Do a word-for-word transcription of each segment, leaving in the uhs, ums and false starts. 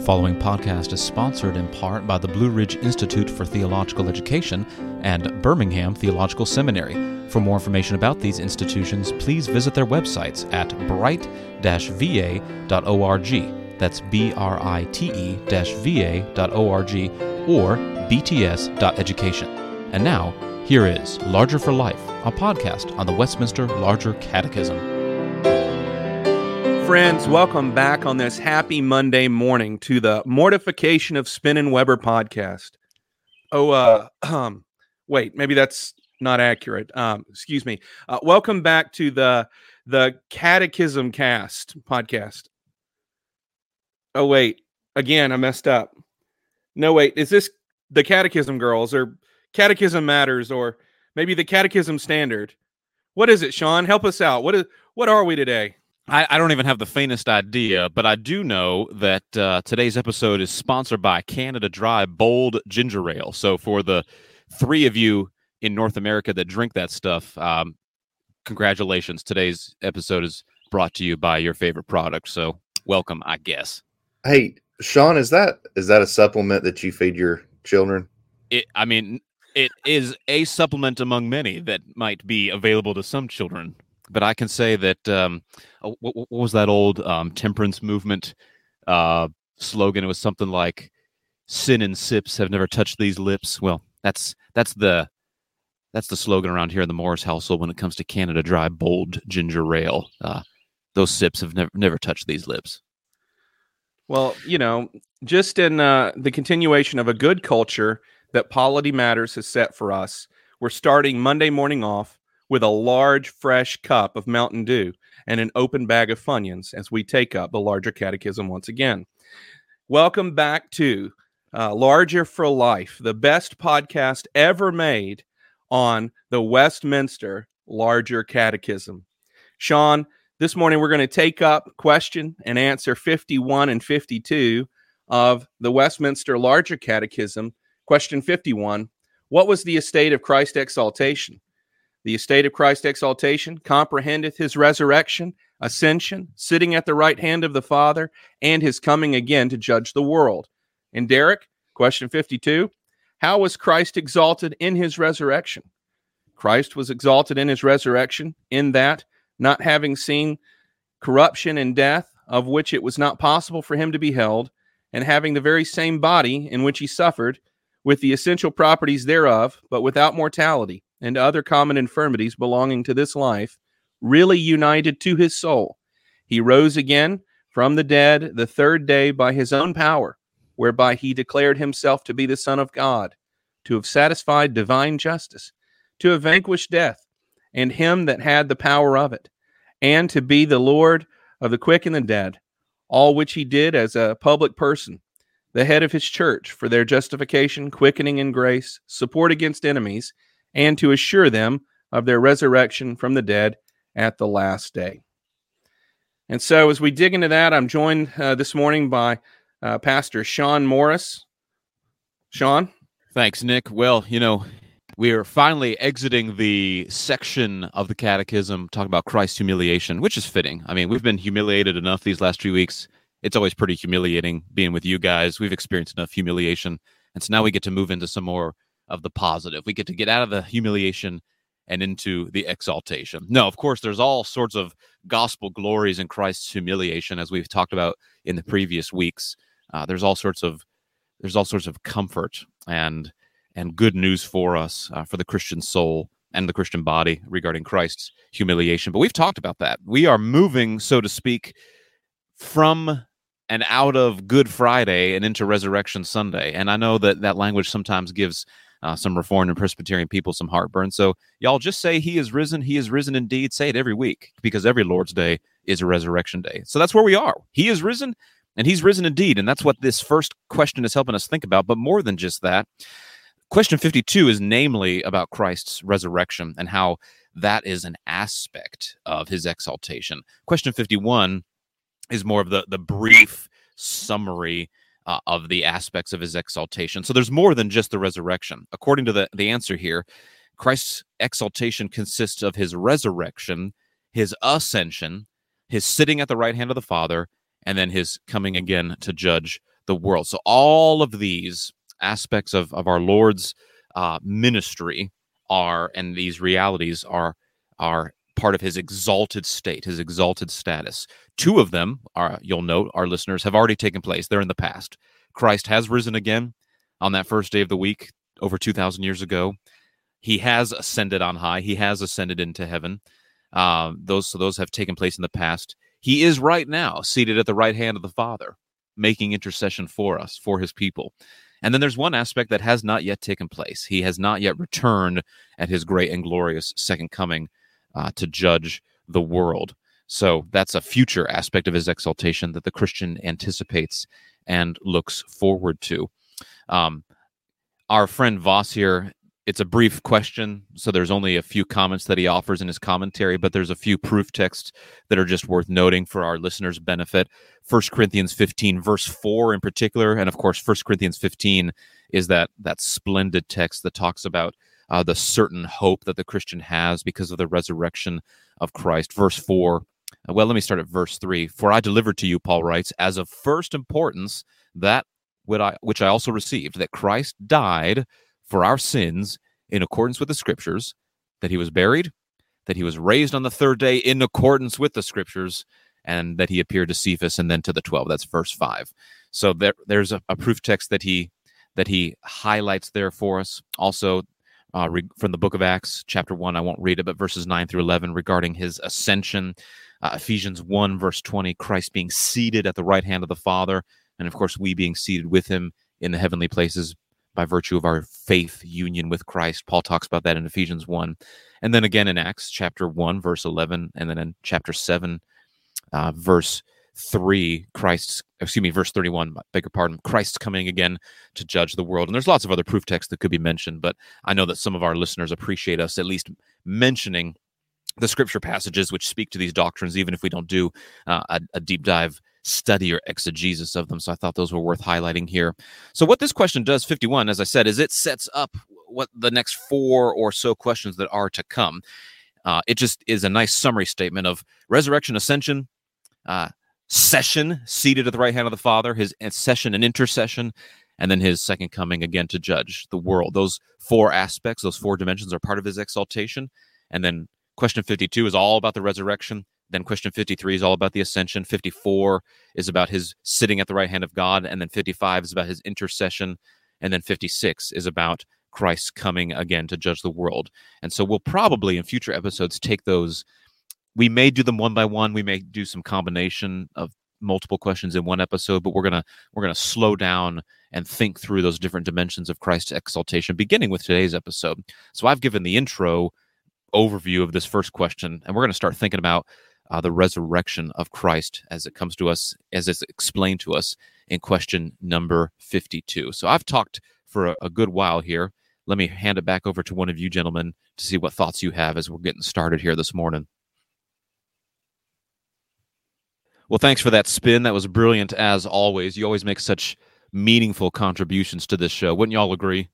following podcast is sponsored in part by the Blue Ridge Institute for Theological Education and Birmingham Theological Seminary. For more information about these institutions, please visit their websites at bright dash v a dot org. That's B R I T E V A dot org or b t s dot education. And now, here is Larger for Life, a podcast on the Westminster Larger Catechism. Friends, welcome back on this happy Monday morning to the Mortification of Spin and Weber podcast. Oh, uh, um, wait, maybe that's not accurate. Um, excuse me. Uh, welcome back to the the Catechism Cast podcast. Oh, wait, again, I messed up. No, wait, is this the Catechism Girls or Catechism Matters or maybe the Catechism Standard? What is it, Sean? Help us out. What is? What are we today? I, I don't even have the faintest idea, but I do know that uh, today's episode is sponsored by Canada Dry Bold Ginger Ale. So for the three of you in North America that drink that stuff, um, congratulations. Today's episode is brought to you by your favorite product. So welcome, I guess. Hey, Sean, is that is that a supplement that you feed your children? It, I mean, it is a supplement among many that might be available to some children. But I can say that, um, what, what was that old um, temperance movement uh, slogan? It was something like, sin and sips have never touched these lips. Well, that's that's the that's the slogan around here in the Morris household when it comes to Canada Dry Bold Ginger Ale. Uh, those sips have never never touched these lips. Well, you know, just in uh, the continuation of a good culture that Polity Matters has set for us, we're starting Monday morning off with a large, fresh cup of Mountain Dew and an open bag of Funyuns as we take up the Larger Catechism once again. Welcome back to uh, Larger for Life, the best podcast ever made on the Westminster Larger Catechism. Sean, this morning we're going to take up question and answer fifty-one and fifty-two of the Westminster Larger Catechism. Question fifty-one, what was the estate of Christ's exaltation? The estate of Christ's exaltation comprehendeth his resurrection, ascension, sitting at the right hand of the Father, and his coming again to judge the world. And Derek, question fifty-two, how was Christ exalted in his resurrection? Christ was exalted in his resurrection in that, not having seen corruption and death, of which it was not possible for him to be held, and having the very same body in which he suffered, with the essential properties thereof, but without mortality, and other common infirmities belonging to this life, really united to his soul. He rose again from the dead the third day by his own power, whereby he declared himself to be the Son of God, to have satisfied divine justice, to have vanquished death, and him that had the power of it, and to be the Lord of the quick and the dead, all which he did as a public person, the head of his church, for their justification, quickening in grace, support against enemies, and to assure them of their resurrection from the dead at the last day. And so as we dig into that, I'm joined uh, this morning by uh, Pastor Sean Morris. Sean? Thanks, Nick. Well, you know, we are finally exiting the section of the Catechism talking about Christ's humiliation, which is fitting. I mean, we've been humiliated enough these last few weeks. It's always pretty humiliating being with you guys. We've experienced enough humiliation. And so now we get to move into some more of the positive. We get to get out of the humiliation and into the exaltation. No, of course, there's all sorts of gospel glories in Christ's humiliation, as we've talked about in the previous weeks. Uh, there's all sorts of there's all sorts of comfort and and good news for us, uh, for the Christian soul and the Christian body regarding Christ's humiliation. But we've talked about that. We are moving, so to speak, from and out of Good Friday and into Resurrection Sunday. And I know that that language sometimes gives Uh, some Reformed and Presbyterian people some heartburn. So y'all just say he is risen. He is risen indeed. Say it every week, because every Lord's Day is a resurrection day. So that's where we are. He is risen and he's risen indeed. And that's what this first question is helping us think about. But more than just that, question fifty-two is namely about Christ's resurrection and how that is an aspect of his exaltation. Question fifty-one is more of the, the brief summary Uh, of the aspects of his exaltation. So there's more than just the resurrection. According to the, the answer here, Christ's exaltation consists of his resurrection, his ascension, his sitting at the right hand of the Father, and then his coming again to judge the world. So all of these aspects of, of our Lord's uh, ministry are, and these realities are, are part of his exalted state, his exalted status. Two of them, are, you'll note, our listeners, have already taken place. They're in the past. Christ has risen again on that first day of the week over two thousand years ago. He has ascended on high. He has ascended into heaven. Uh, those, so those have taken place in the past. He is right now seated at the right hand of the Father, making intercession for us, for his people. And then there's one aspect that has not yet taken place. He has not yet returned at his great and glorious second coming uh, to judge the world. So that's a future aspect of his exaltation that the Christian anticipates and looks forward to. Um, our friend Voss here, it's a brief question, so there's only a few comments that he offers in his commentary, but there's a few proof texts that are just worth noting for our listeners' benefit. First Corinthians fifteen, verse four in particular, and of course, First Corinthians fifteen is that, that splendid text that talks about uh, the certain hope that the Christian has because of the resurrection of Christ. Verse four, well, let me start at verse three. For I delivered to you, Paul writes, as of first importance, that which I, which I also received, that Christ died for our sins in accordance with the Scriptures, that he was buried, that he was raised on the third day in accordance with the Scriptures, and that he appeared to Cephas and then to the twelve. That's verse five. So there, there's a, a proof text that he that he highlights there for us. Also, uh, re- from the book of Acts, chapter one, I won't read it, but verses nine through eleven regarding his ascension. Uh, Ephesians one, verse twenty, Christ being seated at the right hand of the Father, and of course, we being seated with him in the heavenly places by virtue of our faith union with Christ. Paul talks about that in Ephesians one. And then again in Acts chapter one, verse eleven, and then in chapter seven, uh, verse three, Christ's, excuse me, verse thirty-one, beg your pardon, Christ's coming again to judge the world. And there's lots of other proof texts that could be mentioned, but I know that some of our listeners appreciate us at least mentioning the scripture passages which speak to these doctrines, even if we don't do uh, a, a deep dive study or exegesis of them. So I thought those were worth highlighting here. So what this question does, fifty-one, as I said, is it sets up what the next four or so questions that are to come. Uh, it just is a nice summary statement of resurrection, ascension, uh, session, seated at the right hand of the Father, his session and intercession, and then his second coming again to judge the world. Those four aspects, those four dimensions are part of his exaltation. And then question fifty-two is all about the resurrection. Then question fifty-three is all about the ascension. fifty-four is about his sitting at the right hand of God. And then fifty-five is about his intercession. And then fifty-six is about Christ coming again to judge the world. And so we'll probably in future episodes take those. We may do them one by one. We may do some combination of multiple questions in one episode, but we're gonna we're gonna slow down and think through those different dimensions of Christ's exaltation, beginning with today's episode. So I've given the intro overview of this first question, and we're going to start thinking about uh, the resurrection of Christ as it comes to us, as it's explained to us in question number fifty-two. So I've talked for a, a good while here. Let me hand it back over to one of you gentlemen to see what thoughts you have as we're getting started here this morning. Well, thanks for that spin. That was brilliant as always. You always make such meaningful contributions to this show. Wouldn't you all agree?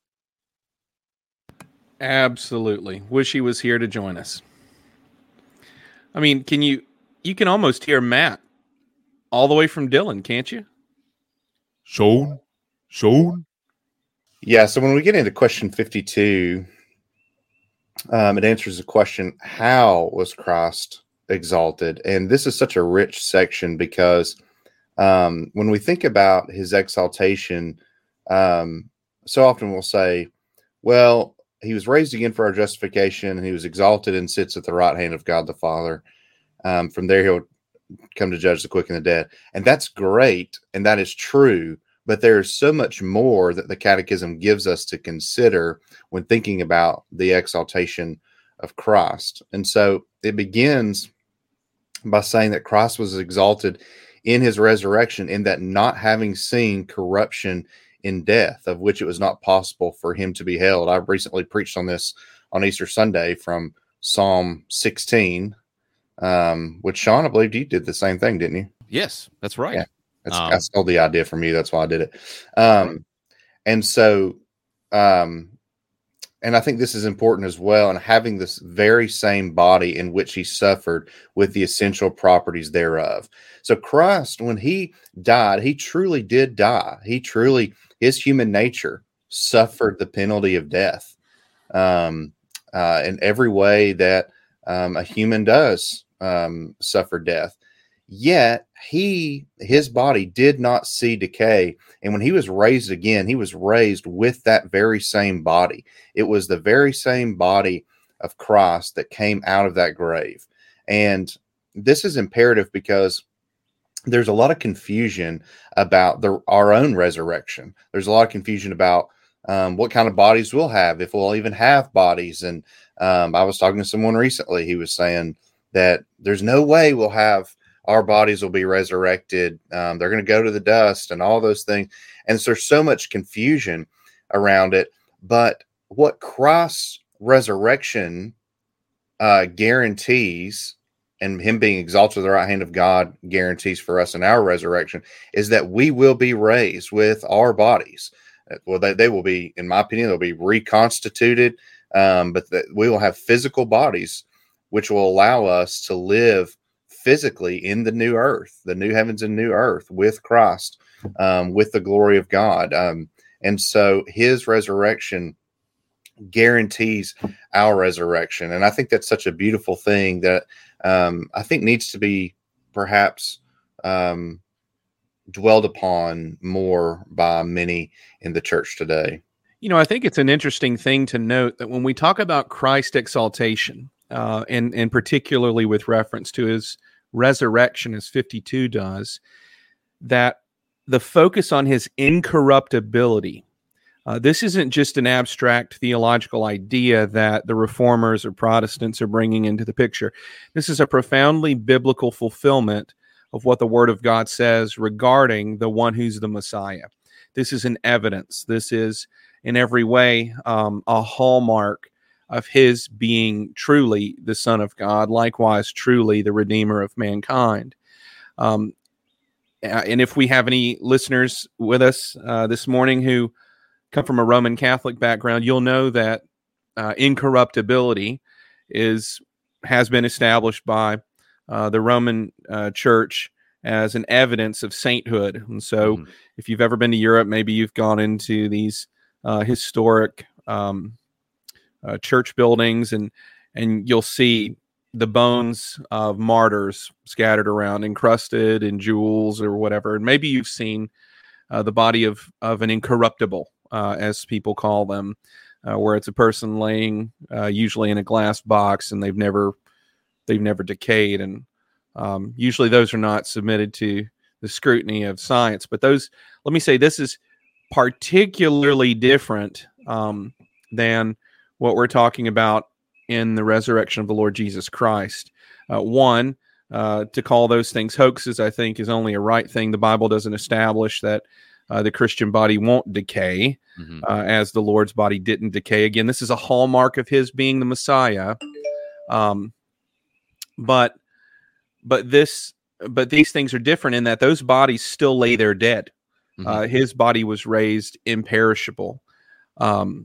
Absolutely. Wish he was here to join us. I mean, can you, you can almost hear Matt all the way from Dillon, can't you? Sean? Sean? Yeah, so when we get into question fifty-two, um, it answers the question, how was Christ exalted? And this is such a rich section because um, when we think about his exaltation, um, so often we'll say, well, he was raised again for our justification, and he was exalted and sits at the right hand of God the Father. Um, from there, he'll come to judge the quick and the dead. And that's great, and that is true, but there is so much more that the Catechism gives us to consider when thinking about the exaltation of Christ. And so it begins by saying that Christ was exalted in his resurrection, in that not having seen corruption in death, of which it was not possible for him to be held. I recently preached on this on Easter Sunday from Psalm sixteen, um, which Sean, I believe you did the same thing, didn't you? Yes, that's right. Yeah, that's, um, I stole the idea from you. That's why I did it. Um, and so um, and I think this is important as well, and having this very same body in which he suffered with the essential properties thereof. So Christ, when he died, he truly did die. He truly, his human nature suffered the penalty of death um, uh, in every way that um, a human does um, suffer death. Yet he, his body did not see decay. And when he was raised again, he was raised with that very same body. It was the very same body of Christ that came out of that grave. And this is imperative because there's a lot of confusion about the, our own resurrection. There's a lot of confusion about um, what kind of bodies we'll have, if we'll even have bodies. And um, I was talking to someone recently. He was saying that there's no way we'll have our bodies will be resurrected. Um, they're going to go to the dust and all those things. And so there's so much confusion around it. But what Christ's resurrection uh, guarantees, and him being exalted to the right hand of God guarantees for us in our resurrection, is that we will be raised with our bodies. Well, they, they will be, in my opinion, they'll be reconstituted, um, but that we will have physical bodies, which will allow us to live physically in the new earth, the new heavens and new earth with Christ, um, with the glory of God. Um, and so his resurrection guarantees our resurrection. And I think that's such a beautiful thing that um, I think needs to be perhaps um, dwelled upon more by many in the church today. You know, I think it's an interesting thing to note that when we talk about Christ exaltation, uh, and, and particularly with reference to his resurrection, as fifty-two does, that the focus on his incorruptibility, uh, this isn't just an abstract theological idea that the reformers or Protestants are bringing into the picture. This is a profoundly biblical fulfillment of what the Word of God says regarding the one who's the Messiah. This is an evidence. This is in every way um, a hallmark of his being truly the Son of God, likewise truly the Redeemer of mankind. Um, and if we have any listeners with us uh, this morning who come from a Roman Catholic background, you'll know that uh, incorruptibility is has been established by uh, the Roman uh, Church as an evidence of sainthood. And so mm-hmm. if you've ever been to Europe, maybe you've gone into these uh, historic um Uh, church buildings, and and you'll see the bones of martyrs scattered around, encrusted in jewels or whatever. And maybe you've seen uh, the body of of an incorruptible, uh, as people call them, uh, where it's a person laying uh, usually in a glass box, and they've never they've never decayed. And um, usually those are not submitted to the scrutiny of science. But those, let me say, this is particularly different um, than what we're talking about in the resurrection of the Lord Jesus Christ. Uh, one, uh, to call those things hoaxes, I think, is only a right thing. The Bible doesn't establish that uh, the Christian body won't decay, mm-hmm. uh, as the Lord's body didn't decay. Again, this is a hallmark of his being the Messiah. Um, but but this but these things are different in that those bodies still lay there dead. Mm-hmm. Uh, his body was raised imperishable. Um,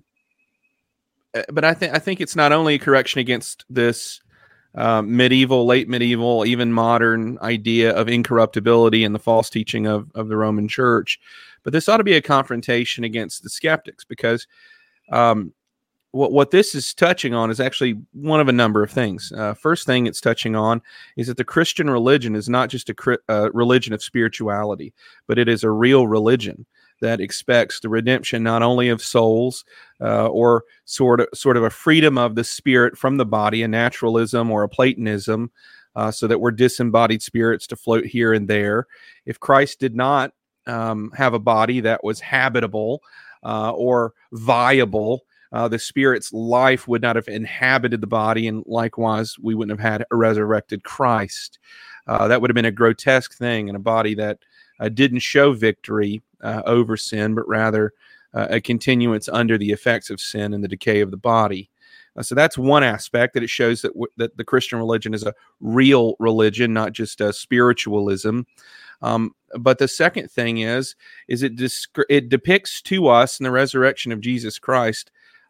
But I think I think it's not only a correction against this um, medieval, late medieval, even modern idea of incorruptibility and the false teaching of, of the Roman Church, but this ought to be a confrontation against the skeptics, because um, what what this is touching on is actually one of a number of things. Uh, first thing it's touching on is that the Christian religion is not just a cri- uh, religion of spirituality, but it is a real religion that expects the redemption not only of souls uh, or sort of sort of a freedom of the spirit from the body, a naturalism or a Platonism, uh, so that we're disembodied spirits to float here and there. If Christ did not um, have a body that was habitable uh, or viable, uh, the spirit's life would not have inhabited the body, and likewise, we wouldn't have had a resurrected Christ. Uh, that would have been a grotesque thing, in a body that uh, didn't show victory Uh, over sin, but rather uh, a continuance under the effects of sin and the decay of the body. Uh, so that's one aspect, that it shows that w- that the Christian religion is a real religion, not just a spiritualism. Um, but the second thing is, is it disc- it depicts to us in the resurrection of Jesus Christ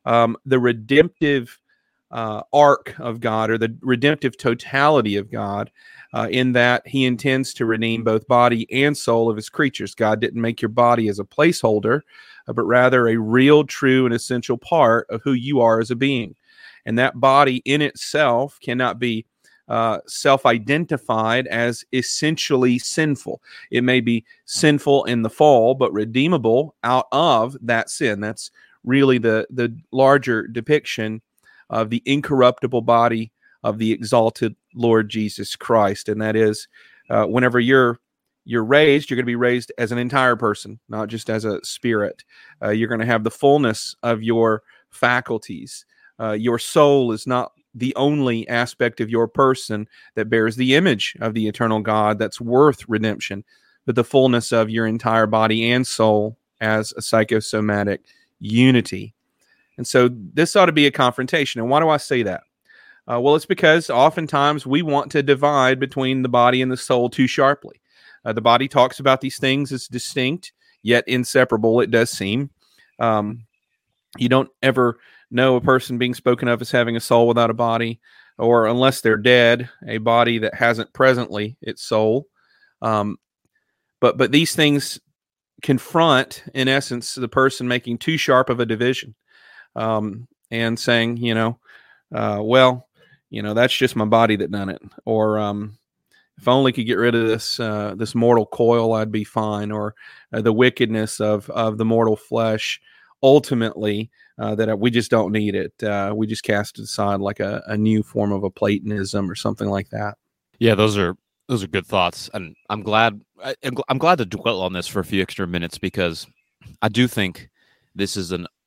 um, the redemptive uh, arc of God, or the redemptive totality of God, uh, in that he intends to redeem both body and soul of his creatures. God didn't make your body as a placeholder, uh, but rather a real, true, and essential part of who you are as a being. And that body in itself cannot be uh, self-identified as essentially sinful. It may be sinful in the fall, but redeemable out of that sin. That's really the, the larger depiction of the incorruptible body of the exalted Lord Jesus Christ. And that is, uh, whenever you're you're raised, you're going to be raised as an entire person, not just as a spirit. Uh, you're going to have the fullness of your faculties. Uh, your soul is not the only aspect of your person that bears the image of the eternal God that's worth redemption, but the fullness of your entire body and soul as a psychosomatic unity. And so this ought to be a confrontation. And why do I say that? Uh, well, it's because oftentimes we want to divide between the body and the soul too sharply. Uh, the body talks about these things as distinct, yet inseparable, it does seem. Um, you don't ever know a person being spoken of as having a soul without a body, or unless they're dead, a body that hasn't presently its soul. Um, but but these things confront, in essence, the person making too sharp of a division, um, and saying, you know, uh, well, you know, that's just my body that done it, or um, if I only could get rid of this uh, this mortal coil, I'd be fine, or uh, the wickedness of of the mortal flesh. Ultimately, uh, that we just don't need it. Uh, we just cast it aside like a, a new form of a Platonism or something like that. Yeah, those are those are good thoughts, and I'm glad I, I'm glad to dwell on this for a few extra minutes, because I do think this is an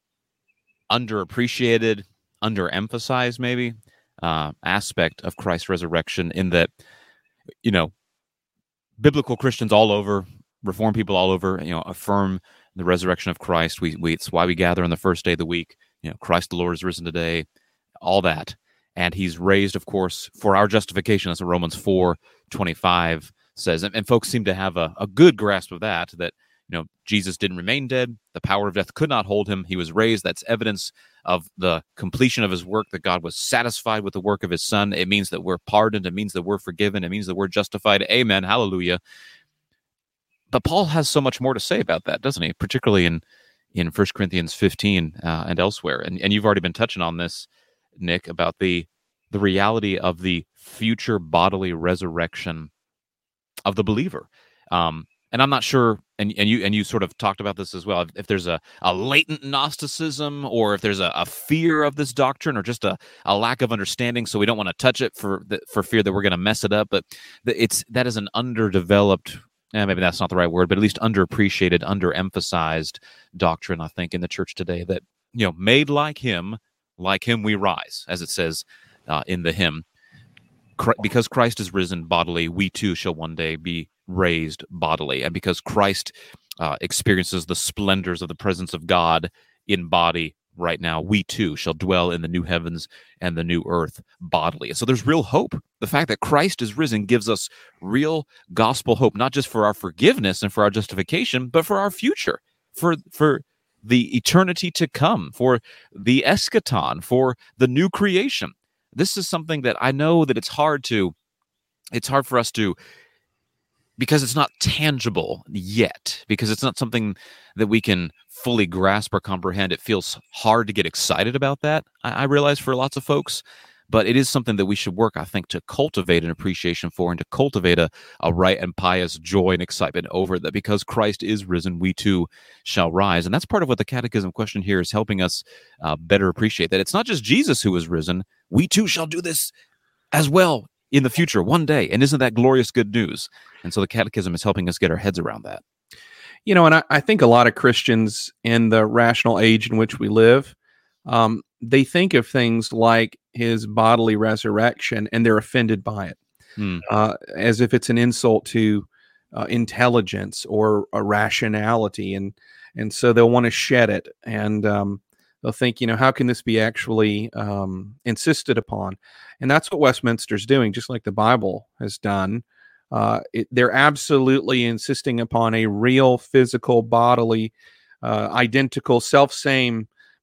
underappreciated, underemphasized maybe uh, aspect of Christ's resurrection. In that, you know, biblical Christians all over, Reformed people all over, you know, affirm the resurrection of Christ. We, we it's why we gather on the first day of the week. You know, Christ the Lord is risen today, all that. And he's raised, of course, for our justification. That's what Romans four twenty-five says. And, and folks seem to have a, a good grasp of that, that, you know, Jesus didn't remain dead. The power of death could not hold him. He was raised. That's evidence of the completion of his work, that God was satisfied with the work of his son. It means that we're pardoned. It means that we're forgiven. It means that we're justified. Amen. Hallelujah. But Paul has so much more to say about that, doesn't he? Particularly in, in First Corinthians fifteen uh, and elsewhere. And, and you've already been touching on this, Nick, about the the reality of the future bodily resurrection of the believer. Um, and I'm not sure, and, and you and you sort of talked about this as well, if, if there's a, a latent Gnosticism, or if there's a, a fear of this doctrine, or just a, a lack of understanding, so we don't want to touch it for the, for fear that we're going to mess it up. But the, it's that is an underdeveloped, eh, maybe that's not the right word, but at least underappreciated, underemphasized doctrine, I think, in the church today, that, you know, made like him, like him we rise, as it says uh, in the hymn. Christ, because Christ is risen bodily, we too shall one day be raised bodily. And because Christ uh, experiences the splendors of the presence of God in body right now, we too shall dwell in the new heavens and the new earth bodily. So there's real hope. The fact that Christ is risen gives us real gospel hope, not just for our forgiveness and for our justification, but for our future, for for the eternity to come, for the eschaton, for the new creation. This is something that I know that it's hard to, it's hard for us to, because it's not tangible yet, because it's not something that we can fully grasp or comprehend. It feels hard to get excited about that, I, I realize, for lots of folks. But it is something that we should work, I think, to cultivate an appreciation for, and to cultivate a, a right and pious joy and excitement over that. Because Christ is risen, we too shall rise. And that's part of what the Catechism question here is helping us uh, better appreciate, that it's not just Jesus who is risen. We too shall do this as well in the future, one day. And isn't that glorious good news? And so the Catechism is helping us get our heads around that. You know, and I, I think a lot of Christians in the rational age in which we live, um, they think of things like his bodily resurrection, and they're offended by it, hmm. uh, as if it's an insult to uh, intelligence or a rationality, and and so they'll want to shed it, and um, they'll think, you know, how can this be actually um, insisted upon? And that's what Westminster's doing, just like the Bible has done. Uh, it, they're absolutely insisting upon a real, physical, bodily, uh, identical, self-same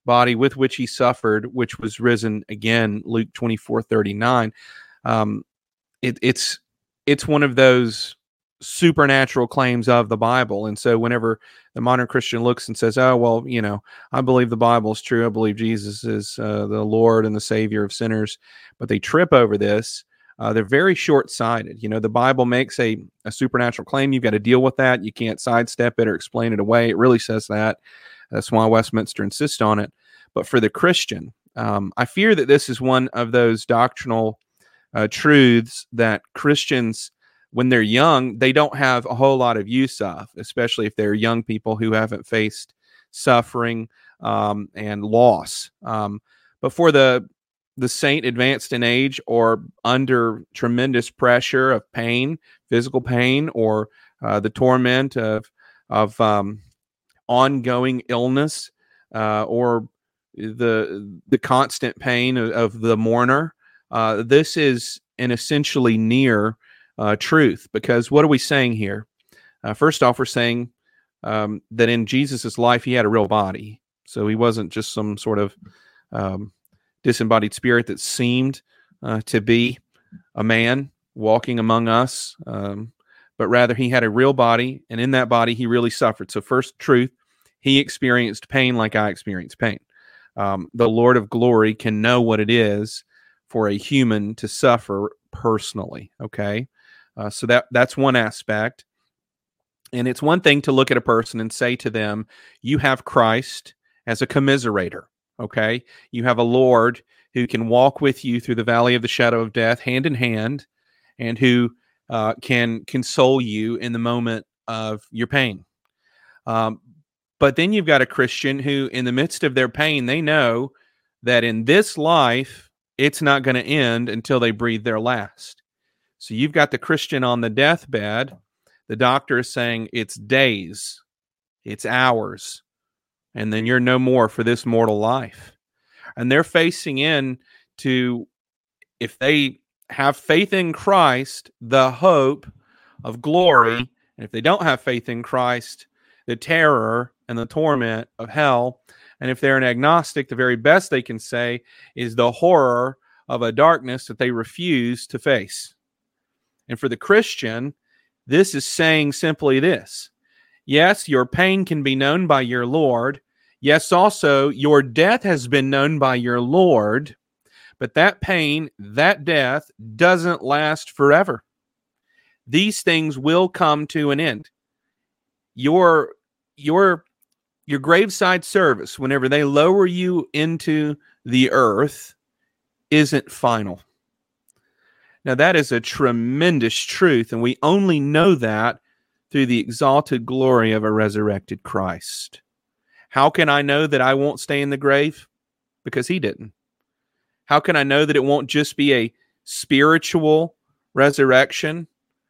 body with which he suffered, which was risen again, Luke twenty-four thirty-nine. Um, it, it's it's one of those supernatural claims of the Bible. And so whenever the modern Christian looks and says, oh, well, you know, I believe the Bible is true, I believe Jesus is uh, the Lord and the Savior of sinners, but they trip over this, uh, they're very short-sighted. You know, the Bible makes a, a supernatural claim. You've got to deal with that. You can't sidestep it or explain it away. It really says that. That's why Westminster insists on it. But for the Christian, um, I fear that this is one of those doctrinal uh, truths that Christians, when they're young, they don't have a whole lot of use of, especially if they're young people who haven't faced suffering um, and loss. Um, but for the the saint advanced in age or under tremendous pressure of pain, physical pain, or uh, the torment of of um, ongoing illness, uh, or the the constant pain of, of the mourner, uh, this is an essentially near Uh, truth, because what are we saying here? Uh, first off, we're saying um, that in Jesus's life, he had a real body. So he wasn't just some sort of um, disembodied spirit that seemed uh, to be a man walking among us, um, but rather he had a real body, and in that body, he really suffered. So first truth, he experienced pain like I experienced pain. Um, the Lord of glory can know what it is for a human to suffer personally, okay? Uh, so that that's one aspect. And it's one thing to look at a person and say to them, you have Christ as a commiserator, okay? You have a Lord who can walk with you through the valley of the shadow of death, hand in hand, and who uh, can console you in the moment of your pain. Um, but then you've got a Christian who, in the midst of their pain, they know that in this life, it's not going to end until they breathe their last. So you've got the Christian on the deathbed. The doctor is saying it's days, it's hours, and then you're no more for this mortal life. And they're facing in to, if they have faith in Christ, the hope of glory. And if they don't have faith in Christ, the terror and the torment of hell. And if they're an agnostic, the very best they can say is the horror of a darkness that they refuse to face. And for the Christian, this is saying simply this. Yes, your pain can be known by your Lord. Yes, also, your death has been known by your Lord. But that pain, that death, doesn't last forever. These things will come to an end. Your, your, your graveside service, whenever they lower you into the earth, isn't final. Now, that is a tremendous truth, and we only know that through the exalted glory of a resurrected Christ. How can I know that I won't stay in the grave? Because he didn't. How can I know that it won't just be a spiritual resurrection?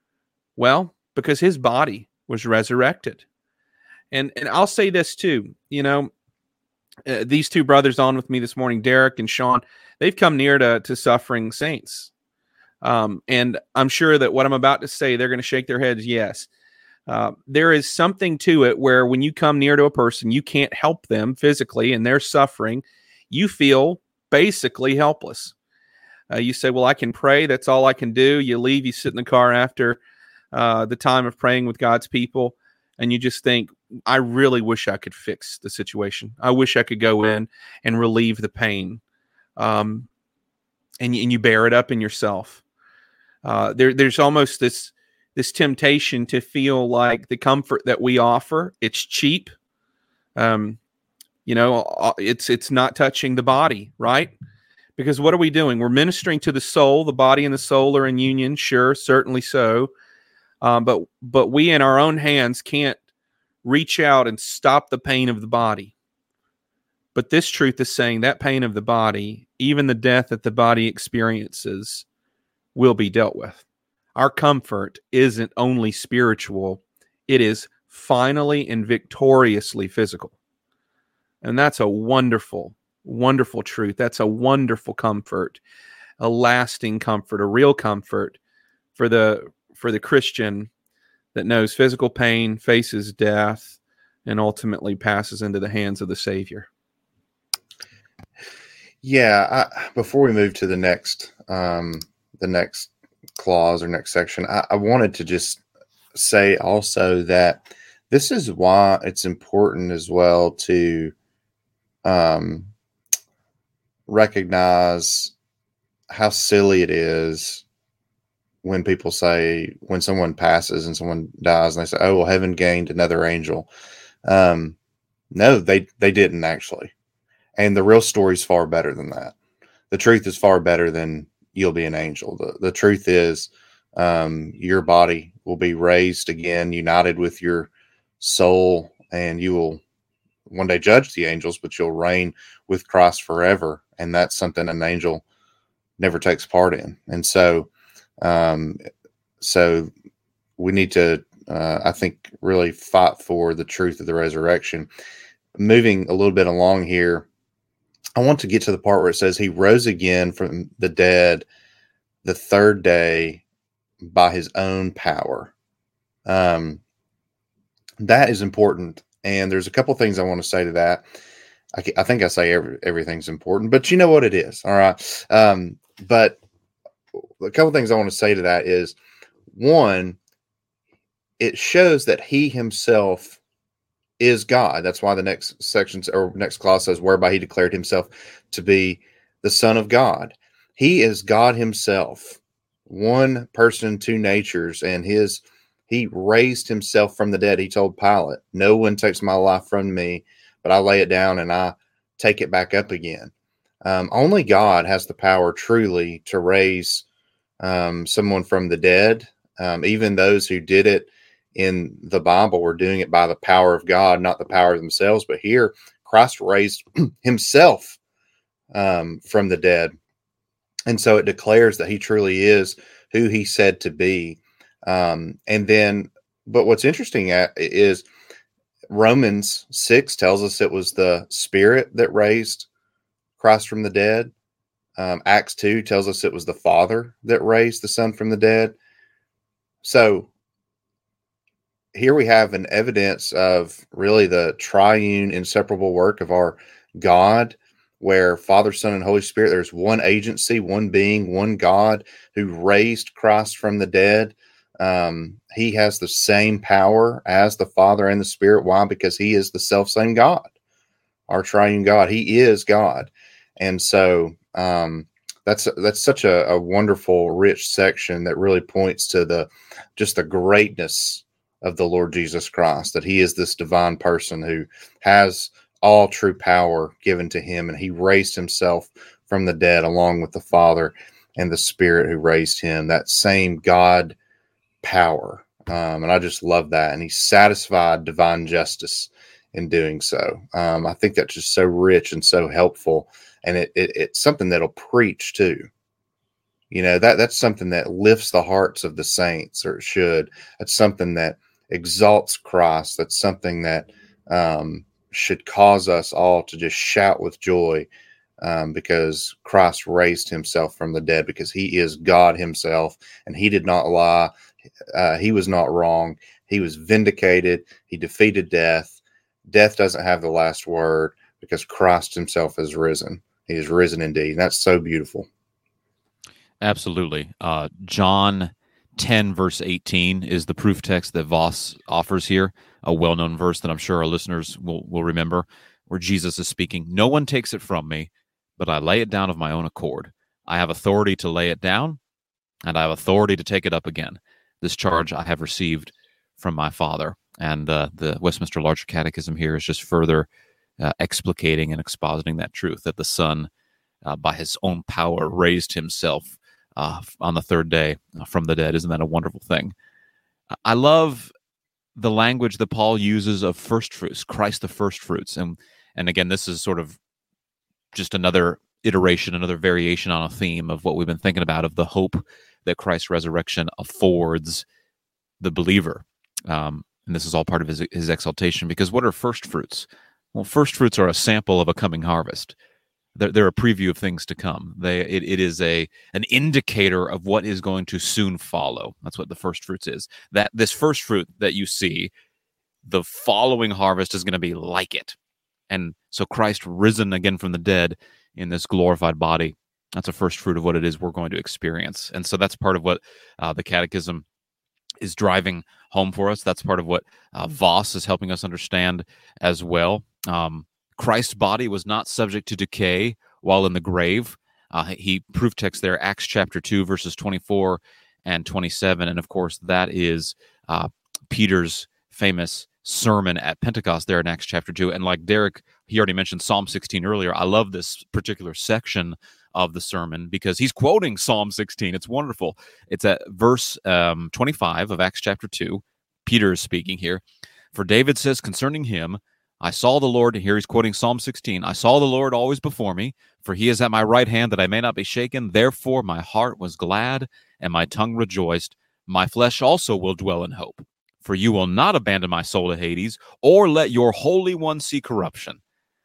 Well, because his body was resurrected. And, and I'll say this too, you know, uh, these two brothers on with me this morning, Derek and Sean, they've come near to, to suffering saints. Um, and I'm sure that what I'm about to say, they're going to shake their heads. Yes. Uh, there is something to it where when you come near to a person, you can't help them physically and they're suffering. You feel basically helpless. Uh, you say, well, I can pray. That's all I can do. You leave, you sit in the car after uh, the time of praying with God's people. And you just think, I really wish I could fix the situation. I wish I could go in and relieve the pain. Um, and, and you bear it up in yourself. Uh, there, there's almost this this temptation to feel like the comfort that we offer, it's cheap. Um, you know, it's it's not touching the body, right? Because what are we doing? We're ministering to the soul. The body and the soul are in union, sure, certainly so. Um, but but we in our own hands can't reach out and stop the pain of the body. But this truth is saying that pain of the body, even the death that the body experiences, will be dealt with. Our comfort isn't only spiritual, it is finally and victoriously physical. And that's a wonderful, wonderful truth. That's a wonderful comfort, a lasting comfort, a real comfort for the for the Christian that knows physical pain, faces death, and ultimately passes into the hands of the Savior. Yeah. I, before we move to the next, um, the next clause or next section, I, I wanted to just say also that this is why it's important as well to um, recognize how silly it is when people say, when someone passes and someone dies and they say, oh, well, heaven gained another angel. Um, no, they, they didn't actually. And the real story is far better than that. The truth is far better than you'll be an angel. The, the truth is um, your body will be raised again, united with your soul, and you will one day judge the angels, but you'll reign with Christ forever. And that's something an angel never takes part in. And so, um, so we need to, uh, I think, really fight for the truth of the resurrection. Moving a little bit along here, I want to get to the part where it says he rose again from the dead the third day by his own power. Um, that is important. And there's a couple things I want to say to that. I, I think I say every, everything's important, but you know what it is. All right. Um, but a couple things I want to say to that is, one, it shows that he himself is God. That's why the next section or next clause says, whereby he declared himself to be the Son of God. He is God himself, one person, two natures, and his he raised himself from the dead. He told Pilate, no one takes my life from me, but I lay it down and I take it back up again. Um, only God has the power truly to raise um, someone from the dead. Um, even those who did it in the Bible were doing it by the power of God, not the power of themselves. But here, Christ raised himself um, from the dead. And so it declares that he truly is who he said to be. Um, and then, but what's interesting at, is Romans six tells us it was the Spirit that raised Christ from the dead. Um, Acts two tells us it was the Father that raised the Son from the dead. So here we have an evidence of really the triune, inseparable work of our God, where Father, Son, and Holy Spirit, there's one agency, one being, one God who raised Christ from the dead. Um, he has the same power as the Father and the Spirit. Why? Because he is the self-same God, our triune God. He is God. And so um, that's that's such a, a wonderful, rich section that really points to the just the greatness of the Lord Jesus Christ, that he is this divine person who has all true power given to him, and he raised himself from the dead along with the Father and the Spirit who raised him, that same God power. Um, and I just love that. And he satisfied divine justice in doing so. Um, I think that's just so rich and so helpful. And it, it it's something that'll preach too. You know, that that's something that lifts the hearts of the saints, or it should. That's something that exalts Christ. That's something that um, should cause us all to just shout with joy um, because Christ raised himself from the dead, because he is God himself, and he did not lie. Uh, he was not wrong. He was vindicated. He defeated death. Death doesn't have the last word because Christ himself is risen. He is risen indeed. And that's so beautiful. Absolutely. Uh, John ten, verse eighteen is the proof text that Voss offers here, a well-known verse that I'm sure our listeners will, will remember, where Jesus is speaking, no one takes it from me, but I lay it down of my own accord. I have authority to lay it down, and I have authority to take it up again. This charge I have received from my Father. And uh, the Westminster Larger Catechism here is just further uh, explicating and expositing that truth, that the Son, uh, by his own power, raised himself uh, on the third day from the dead. Isn't that a wonderful thing? I love the language that Paul uses of first fruits, Christ the first fruits. And, and again, this is sort of just another iteration, another variation on a theme of what we've been thinking about, of the hope that Christ's resurrection affords the believer. Um, and this is all part of his, his exaltation, because what are first fruits? Well, first fruits are a sample of a coming harvest. They're, they're a preview of things to come. They it, it is a an indicator of what is going to soon follow. That's what the first fruits is. That this first fruit that you see, the following harvest is going to be like it. And so Christ risen again from the dead in this glorified body. That's a first fruit of what it is we're going to experience. And so that's part of what uh, the Catechism is driving home for us. That's part of what uh, Voss is helping us understand as well. Um, Christ's body was not subject to decay while in the grave. Uh, he proof text there, Acts chapter two, verses twenty-four and twenty-seven. And of course, that is uh, Peter's famous sermon at Pentecost there in Acts chapter two. And like Derek, he already mentioned Psalm sixteen earlier. I love this particular section of the sermon because he's quoting Psalm sixteen. It's wonderful. It's at verse um, twenty-five of Acts chapter two. Peter is speaking here. For David says concerning him, I saw the Lord, and here he's quoting Psalm sixteen, I saw the Lord always before me, for he is at my right hand that I may not be shaken. Therefore my heart was glad, and my tongue rejoiced. My flesh also will dwell in hope. For you will not abandon my soul to Hades, or let your Holy One see corruption.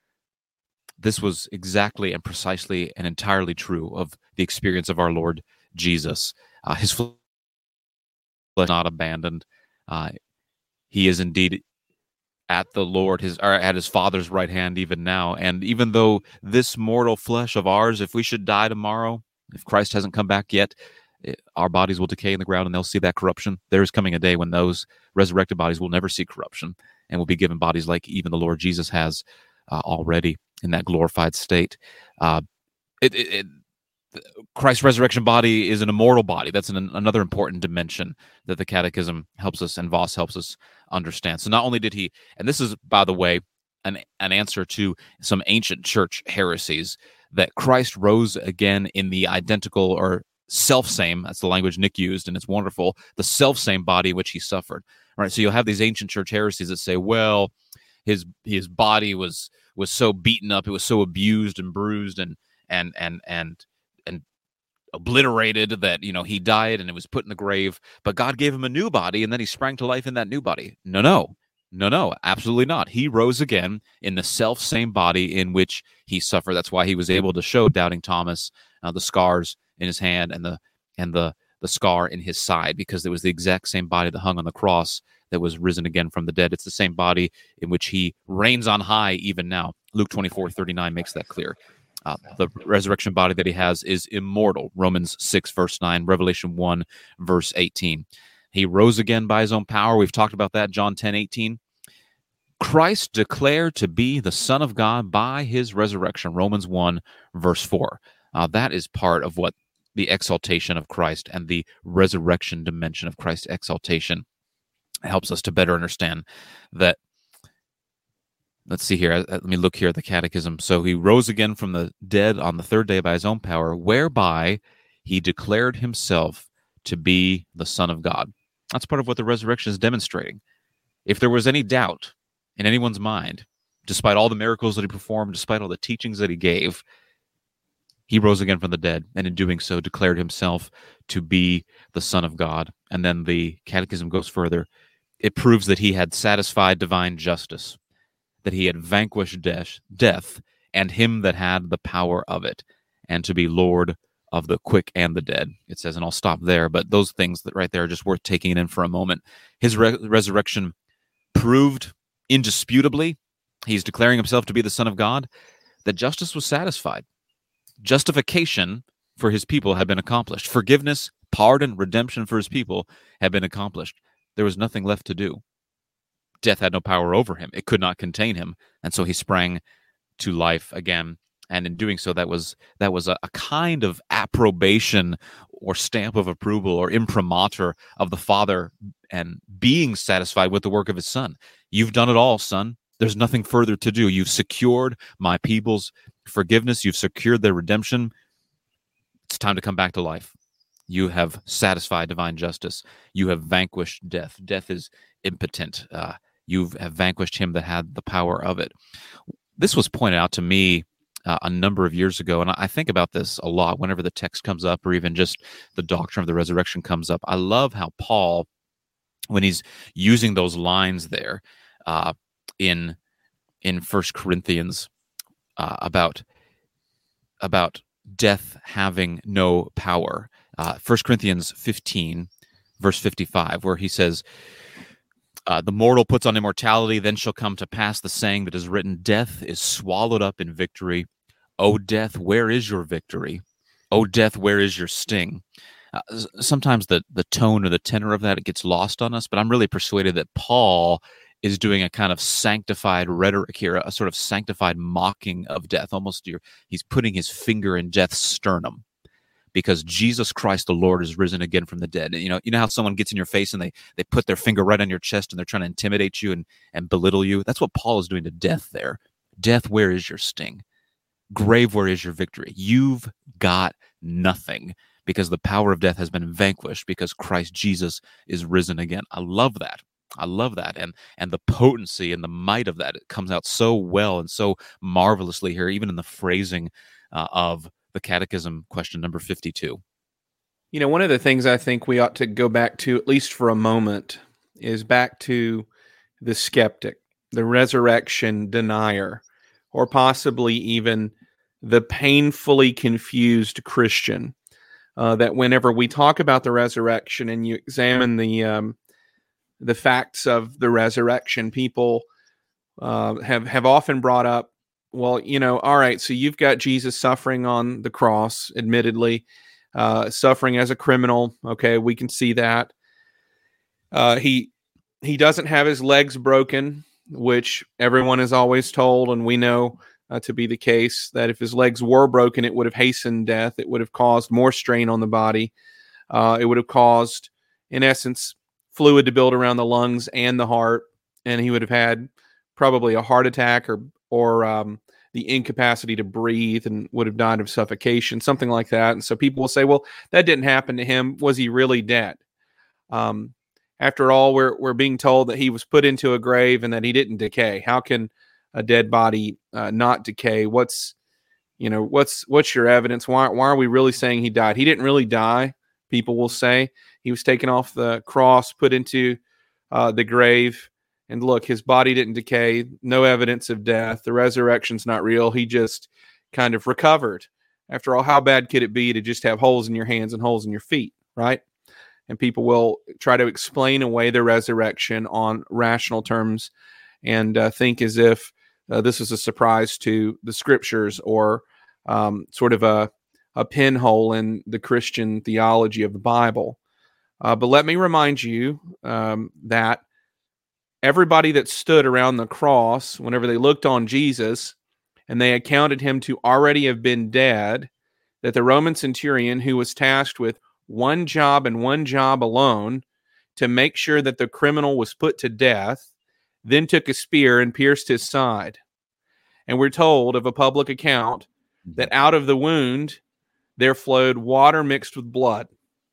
This was exactly and precisely and entirely true of the experience of our Lord Jesus. Uh, his flesh was not abandoned. Uh, he is indeed at the Lord, his or at his Father's right hand even now. And even though this mortal flesh of ours, if we should die tomorrow, if Christ hasn't come back yet, it, our bodies will decay in the ground and they'll see that corruption. There is coming a day when those resurrected bodies will never see corruption and will be given bodies like even the Lord Jesus has uh, already in that glorified state. Uh, it, it, it Christ's resurrection body is an immortal body. That's an, another important dimension that the Catechism helps us and Voss helps us understand. So not only did he, and this is, by the way, an, an answer to some ancient church heresies, that Christ rose again in the identical or self-same, that's the language Nick used, and it's wonderful, the self-same body in which he suffered. All right, so you'll have these ancient church heresies that say, well, his his body was was so beaten up, it was so abused and bruised and and and and and obliterated that, you know, he died and it was put in the grave, but God gave him a new body and then he sprang to life in that new body. No, no, no, no, absolutely not. He rose again in the self-same body in which he suffered. That's why he was able to show doubting Thomas uh, the scars in his hand and the and the the scar in his side, because it was the exact same body that hung on the cross that was risen again from the dead. It's the same body in which he reigns on high even now. Luke twenty-four thirty-nine makes that clear. Uh, the resurrection body that he has is immortal. Romans six, verse nine, Revelation one, verse eighteen. He rose again by his own power. We've talked about that, John ten, eighteen. Christ declared to be the Son of God by his resurrection, Romans one, verse four. Uh, that is part of what the exaltation of Christ and the resurrection dimension of Christ's exaltation helps us to better understand that. Let's see here. Let me look here at the Catechism. So he rose again from the dead on the third day by his own power, whereby he declared himself to be the Son of God. That's part of what the resurrection is demonstrating. If there was any doubt in anyone's mind, despite all the miracles that he performed, despite all the teachings that he gave, he rose again from the dead, and in doing so declared himself to be the Son of God. And then the Catechism goes further. It proves that he had satisfied divine justice, that he had vanquished death, death, and him that had the power of it, and to be Lord of the quick and the dead. It says, and I'll stop there, but those things that right there are just worth taking in for a moment. His re- resurrection proved indisputably, he's declaring himself to be the Son of God, that justice was satisfied. Justification for his people had been accomplished. Forgiveness, pardon, redemption for his people had been accomplished. There was nothing left to do. Death had no power over him. It could not contain him. And so he sprang to life again. And in doing so, that was that was a, a kind of approbation or stamp of approval or imprimatur of the Father and being satisfied with the work of his Son. You've done it all, Son. There's nothing further to do. You've secured my people's forgiveness. You've secured their redemption. It's time to come back to life. You have satisfied divine justice. You have vanquished death. Death is impotent. Uh, you have vanquished him that had the power of it. This was pointed out to me uh, a number of years ago, and I think about this a lot whenever the text comes up or even just the doctrine of the resurrection comes up. I love how Paul, when he's using those lines there uh, in in First Corinthians uh, about about death having no power. Uh, First Corinthians fifteen, verse fifty-five, where he says, uh, the mortal puts on immortality, then shall come to pass the saying that is written, death is swallowed up in victory. "O death, where is your victory? O death, where is your sting?" Uh, s- sometimes the the tone or the tenor of that, it gets lost on us, but I'm really persuaded that Paul is doing a kind of sanctified rhetoric here, a sort of sanctified mocking of death. Almost, you're, he's putting his finger in death's sternum, because Jesus Christ the Lord is risen again from the dead. You know, you know how someone gets in your face and they they put their finger right on your chest and they're trying to intimidate you and and belittle you. That's what Paul is doing to death there. Death, where is your sting? Grave, where is your victory? You've got nothing, because the power of death has been vanquished because Christ Jesus is risen again. I love that. I love that. And and the potency and the might of that, it comes out so well and so marvelously here, even in the phrasing uh, of the Catechism, question number fifty-two. You know, one of the things I think we ought to go back to, at least for a moment, is back to the skeptic, the resurrection denier, or possibly even the painfully confused Christian. Uh, that whenever we talk about the resurrection and you examine the um, the facts of the resurrection, people uh, have have often brought up, well, you know, all right, so you've got Jesus suffering on the cross, admittedly, uh, suffering as a criminal. Okay, we can see that. Uh, he he doesn't have his legs broken, which everyone is always told, and we know uh, to be the case, that if his legs were broken, it would have hastened death. It would have caused more strain on the body. Uh, it would have caused, in essence, fluid to build around the lungs and the heart, and he would have had probably a heart attack or or um, the incapacity to breathe and would have died of suffocation, something like that. And so people will say, well, that didn't happen to him. Was he really dead? Um, after all, we're we're being told that he was put into a grave and that he didn't decay. How can a dead body uh, not decay? What's you know what's what's your evidence? Why why are we really saying he died? He didn't really die. People will say he was taken off the cross, put into uh, the grave. And look, his body didn't decay, no evidence of death. The resurrection's not real. He just kind of recovered. After all, how bad could it be to just have holes in your hands and holes in your feet, right? And people will try to explain away the resurrection on rational terms and uh, think as if uh, this is a surprise to the scriptures or um, sort of a, a pinhole in the Christian theology of the Bible. Uh, but let me remind you um, that everybody that stood around the cross, whenever they looked on Jesus and they accounted him to already have been dead, that the Roman centurion, who was tasked with one job and one job alone, to make sure that the criminal was put to death, then took a spear and pierced his side. And we're told of a public account that out of the wound there flowed water mixed with blood.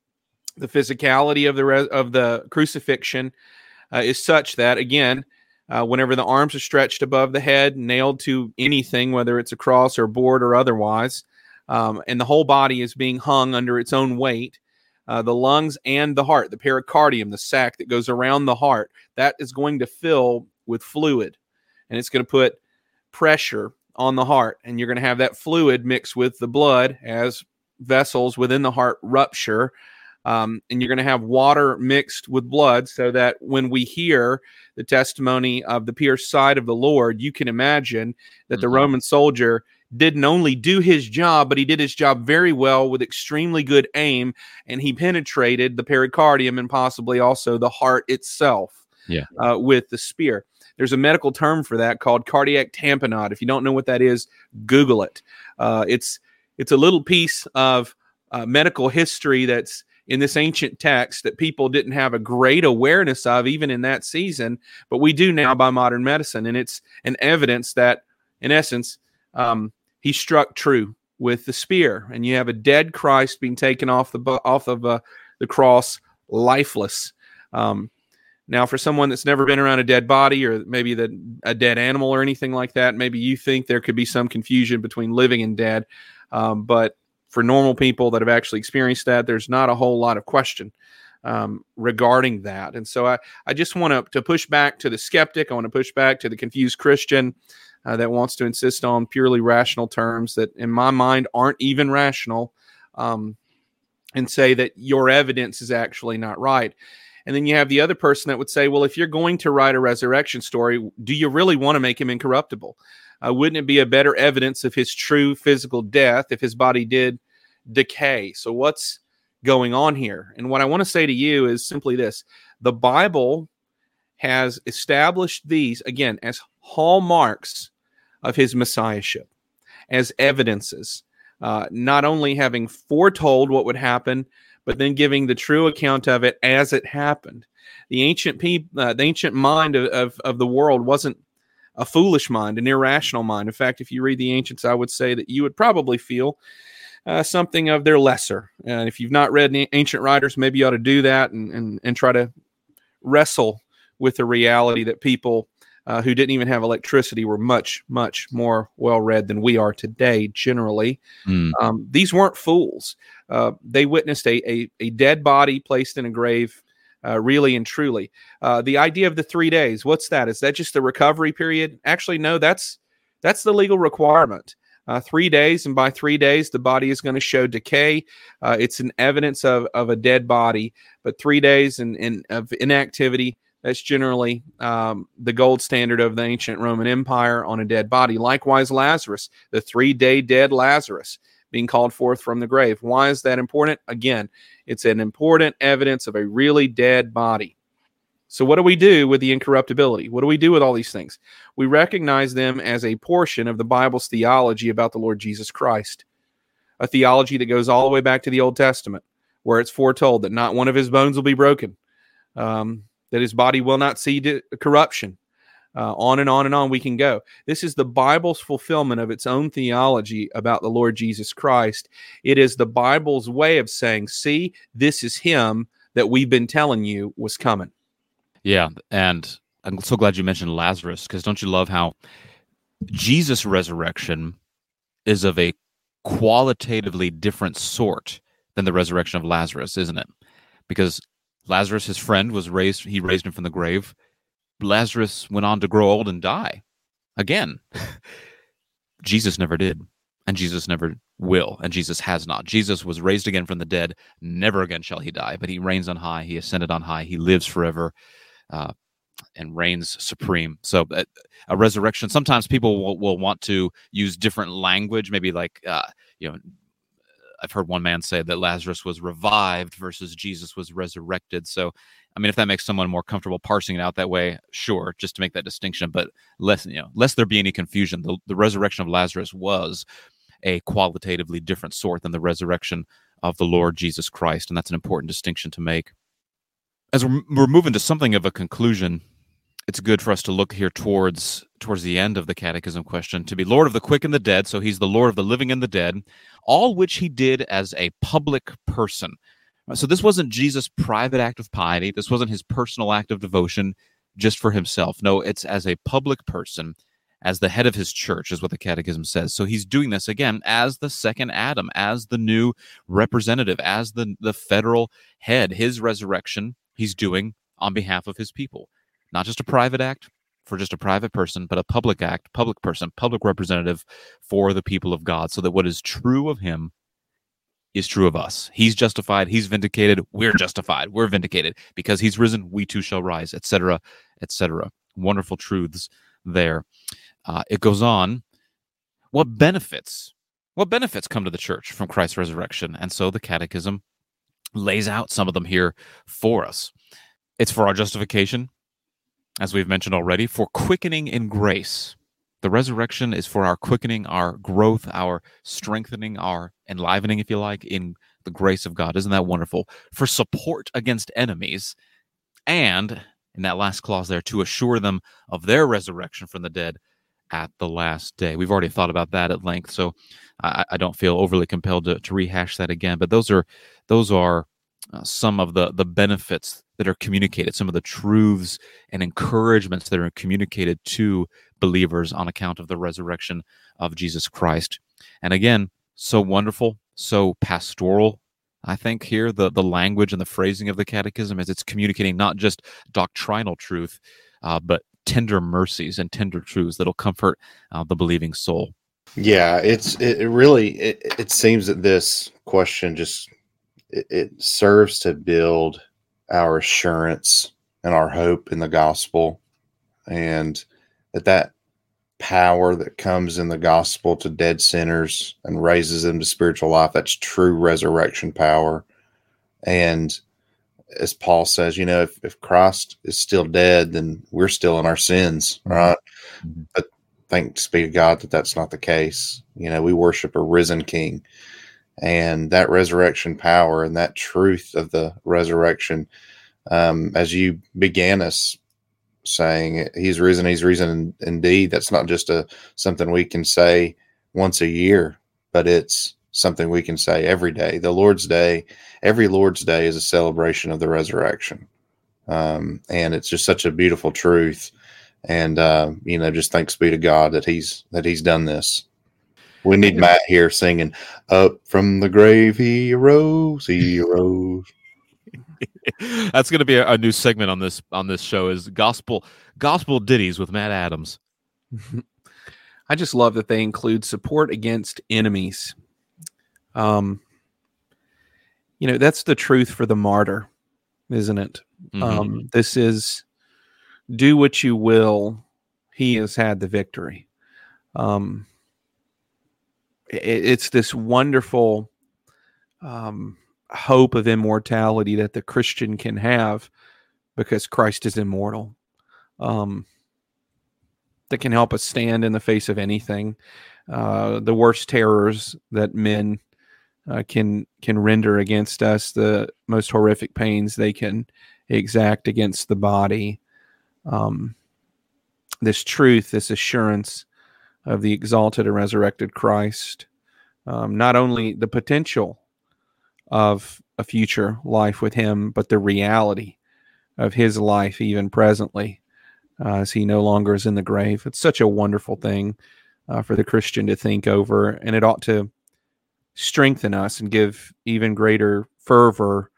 The physicality of the res- of the crucifixion Uh, is such that, again, uh, whenever the arms are stretched above the head, nailed to anything, whether it's a cross or board or otherwise, um, and the whole body is being hung under its own weight, uh, the lungs and the heart, the pericardium, the sac that goes around the heart, that is going to fill with fluid, and it's going to put pressure on the heart, and you're going to have that fluid mixed with the blood as vessels within the heart rupture. Um, and you're going to have water mixed with blood so that when we hear the testimony of the pierced side of the Lord, you can imagine that mm-hmm. the Roman soldier didn't only do his job, but he did his job very well with extremely good aim, and he penetrated the pericardium and possibly also the heart itself yeah. uh, with the spear. There's a medical term for that called cardiac tamponade. If you don't know what that is, Google it. Uh, it's, it's a little piece of uh, medical history that's in this ancient text that people didn't have a great awareness of even in that season, but we do now by modern medicine. And it's an evidence that, in essence, um, he struck true with the spear. And you have a dead Christ being taken off the off of uh, the cross, lifeless. Um, now, for someone that's never been around a dead body or maybe the, a dead animal or anything like that, maybe you think there could be some confusion between living and dead. Um, but for normal people that have actually experienced that, there's not a whole lot of question um, regarding that. And so I, I just want to, to push back to the skeptic. I want to push back to the confused Christian uh, that wants to insist on purely rational terms that in my mind aren't even rational, um, and say that your evidence is actually not right. And then you have the other person that would say, well, if you're going to write a resurrection story, do you really want to make him incorruptible? Uh, wouldn't it be a better evidence of his true physical death if his body did decay? So what's going on here? And what I want to say to you is simply this. The Bible has established these, again, as hallmarks of his messiahship, as evidences, uh, not only having foretold what would happen, but then giving the true account of it as it happened. The ancient people, uh, the ancient mind of, of, of the world wasn't a foolish mind, an irrational mind. In fact, if you read the ancients, I would say that you would probably feel uh, something of their lesser. And if you've not read the ancient writers, maybe you ought to do that and, and, and try to wrestle with the reality that people uh, who didn't even have electricity were much, much more well-read than we are today, generally. Mm. Um, these weren't fools. Uh, they witnessed a, a, a dead body placed in a grave, uh, really and truly. Uh, the idea of the three days, what's that? Is that just the recovery period? Actually, no, that's that's the legal requirement. Uh, three days, and by three days, the body is going to show decay. Uh, it's an evidence of, of a dead body, but three days in, in, of inactivity, that's generally um, the gold standard of the ancient Roman Empire on a dead body. Likewise, Lazarus, the three-day dead Lazarus being called forth from the grave. Why is that important? Again, it's an important evidence of a really dead body. So what do we do with the incorruptibility? What do we do with all these things? We recognize them as a portion of the Bible's theology about the Lord Jesus Christ, a theology that goes all the way back to the Old Testament, where it's foretold that not one of his bones will be broken, um, that his body will not see de- corruption. Uh, on and on and on we can go. This is the Bible's fulfillment of its own theology about the Lord Jesus Christ. It is the Bible's way of saying, see, this is him that we've been telling you was coming. Yeah, and I'm so glad you mentioned Lazarus, because don't you love how Jesus' resurrection is of a qualitatively different sort than the resurrection of Lazarus, isn't it? Because Lazarus, his friend, was raised, he raised him from the grave. Lazarus went on to grow old and die again. Jesus never did, and Jesus never will, and Jesus has not. Jesus was raised again from the dead. Never again shall he die, but he reigns on high. He ascended on high. He lives forever. Uh, and reigns supreme. So uh, a resurrection, sometimes people will, will want to use different language, maybe like, uh, you know, I've heard one man say that Lazarus was revived versus Jesus was resurrected. So, I mean, if that makes someone more comfortable parsing it out that way, sure, just to make that distinction, but less, you know, lest there be any confusion, the, the resurrection of Lazarus was a qualitatively different sort than the resurrection of the Lord Jesus Christ, and that's an important distinction to make. As we're, we're moving to something of a conclusion, it's good for us to look here towards towards the end of the catechism question. To be Lord of the quick and the dead, so he's the Lord of the living and the dead, all which he did as a public person. So this wasn't Jesus' private act of piety. This wasn't his personal act of devotion just for himself. No, it's as a public person, as the head of his church, is what the catechism says. So he's doing this, again, as the second Adam, as the new representative, as the, the federal head. His resurrection he's doing on behalf of his people. Not just a private act for just a private person, but a public act, public person, public representative for the people of God, so that what is true of him is true of us. He's justified, he's vindicated, we're justified, we're vindicated. Because he's risen, we too shall rise, et cetera, et cetera. Wonderful truths there. Uh, it goes on. What benefits, what benefits come to the church from Christ's resurrection? And so the catechism lays out some of them here for us. It's for our justification, as we've mentioned already, for quickening in grace. The resurrection is for our quickening, our growth, our strengthening, our enlivening, if you like, in the grace of God. Isn't that wonderful? For support against enemies, and, in that last clause there, to assure them of their resurrection from the dead at the last day. We've already thought about that at length, so I, I don't feel overly compelled to, to rehash that again. But those are those are uh, some of the, the benefits that are communicated, some of the truths and encouragements that are communicated to believers on account of the resurrection of Jesus Christ. And again, so wonderful, so pastoral. I think here the, the language and the phrasing of the catechism is it's communicating not just doctrinal truth, uh, but tender mercies and tender truths that'll comfort uh, the believing soul. Yeah, it's it, it really it, it seems that this question just it, it serves to build our assurance and our hope in the gospel, and that that power that comes in the gospel to dead sinners and raises them to spiritual life. That's true resurrection power. And as Paul says, you know, if, if Christ is still dead, then we're still in our sins, right? Mm-hmm. But thanks be to God that that's not the case. You know, we worship a risen King, and that resurrection power and that truth of the resurrection, um, as you began us saying, he's risen, he's risen indeed. That's not just a something we can say once a year, but it's something we can say every day. The Lord's Day, every Lord's Day is a celebration of the resurrection. Um, and it's just such a beautiful truth. And, uh, you know, just thanks be to God that he's, that he's done this. We need Matt here singing, up from the grave he arose, he arose. That's going to be a, a new segment on this, on this show is gospel, gospel ditties with Matt Adams. I just love that they include support against enemies. Um, you know, that's the truth for the martyr, isn't it? Mm-hmm. Um, this is do what you will. He has had the victory. Um, it, it's this wonderful um, hope of immortality that the Christian can have because Christ is immortal. Um, that can help us stand in the face of anything. Uh, the worst terrors that men Uh, can can render against us, the most horrific pains they can exact against the body. Um, this truth, this assurance of the exalted and resurrected Christ, um, not only the potential of a future life with him, but the reality of his life even presently, uh, as he no longer is in the grave. It's such a wonderful thing uh, for the Christian to think over, and it ought to strengthen us and give even greater fervor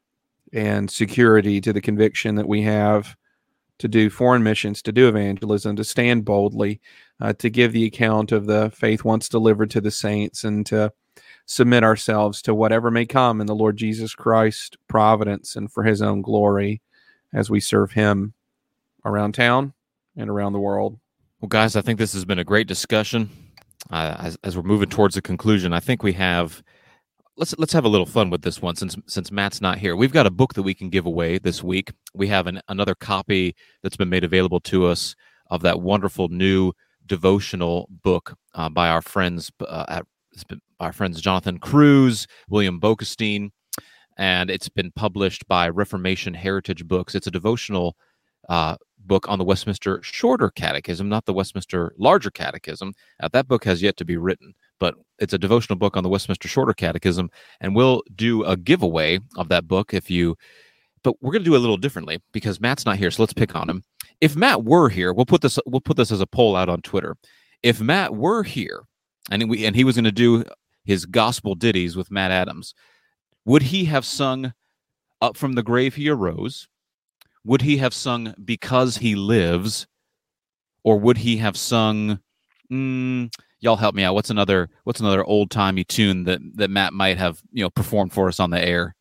and security to the conviction that we have to do foreign missions, to do evangelism, to stand boldly, uh, to give the account of the faith once delivered to the saints, and to submit ourselves to whatever may come in the Lord Jesus Christ providence and for his own glory as we serve him around town and around the world. Well, guys, I think this has been a great discussion. Uh, as, as we're moving towards a conclusion, I think we have let's let's have a little fun with this one since since Matt's not here. We've got a book that we can give away this week. We have an, another copy that's been made available to us of that wonderful new devotional book uh, by our friends uh, at it's been by our friends Jonathan Cruz, William Bokestein, and it's been published by Reformation Heritage Books. It's a devotional uh, book on the Westminster Shorter Catechism, not the Westminster Larger Catechism. Uh, that book has yet to be written, but it's a devotional book on the Westminster Shorter Catechism, and we'll do a giveaway of that book if you, but we're going to do it a little differently because Matt's not here, so let's pick on him. If Matt were here, we'll put this, we'll put this as a poll out on Twitter. If Matt were here and we, and he was going to do his gospel ditties with Matt Adams, would he have sung Up from the Grave He Arose? Would he have sung Because He Lives? Or would he have sung, mm, y'all help me out, what's another what's another old-timey tune that, that Matt might have, you know, performed for us on the air?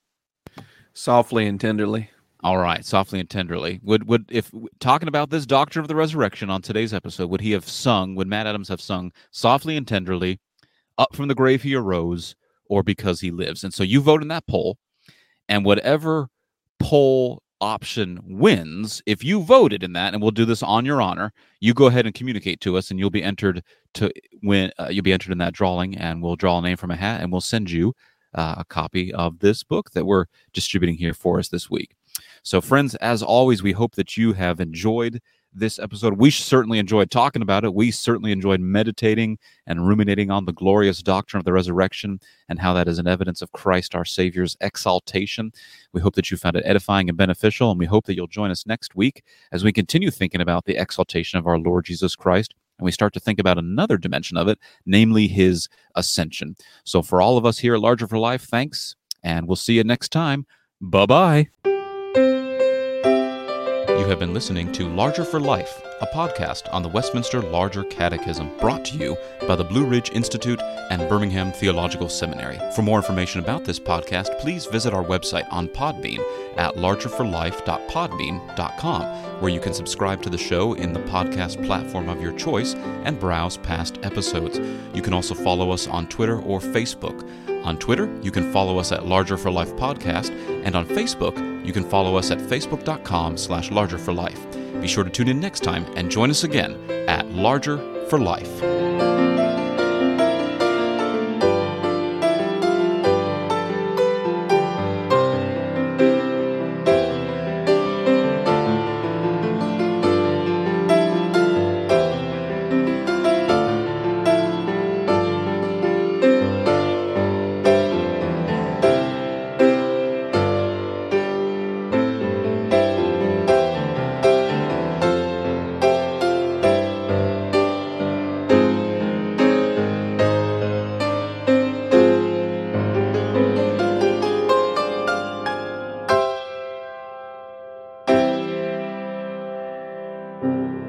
Softly and Tenderly. All right, Softly and Tenderly. Would would if talking about this doctrine of the resurrection on today's episode, would he have sung, would Matt Adams have sung Softly and Tenderly, Up from the Grave He Arose, or Because He Lives? And so you vote in that poll, and whatever poll option wins, if you voted in that, and we'll do this on your honor, you go ahead and communicate to us, and you'll be entered to win. Uh, you'll be entered in that drawing, and we'll draw a name from a hat, and we'll send you uh, a copy of this book that we're distributing here for us this week. So, friends, as always, we hope that you have enjoyed this episode. We certainly enjoyed talking about it. We certainly enjoyed meditating and ruminating on the glorious doctrine of the resurrection and how that is an evidence of Christ our Savior's exaltation. We hope that you found it edifying and beneficial, and we hope that you'll join us next week as we continue thinking about the exaltation of our Lord Jesus Christ, and we start to think about another dimension of it, namely his ascension. So for all of us here at Larger for Life, thanks, and we'll see you next time. Bye-bye. You have been listening to Larger for Life, a podcast on the Westminster Larger Catechism, brought to you by the Blue Ridge Institute and Birmingham Theological Seminary. For more information about this podcast, please visit our website on Podbean at larger for life dot podbean dot com, where you can subscribe to the show in the podcast platform of your choice and browse past episodes. You can also follow us on Twitter or Facebook. On Twitter, you can follow us at Larger for Life Podcast, and on Facebook, you can follow us at facebook.com slash larger for life. Be sure to tune in next time and join us again at Larger for Life. you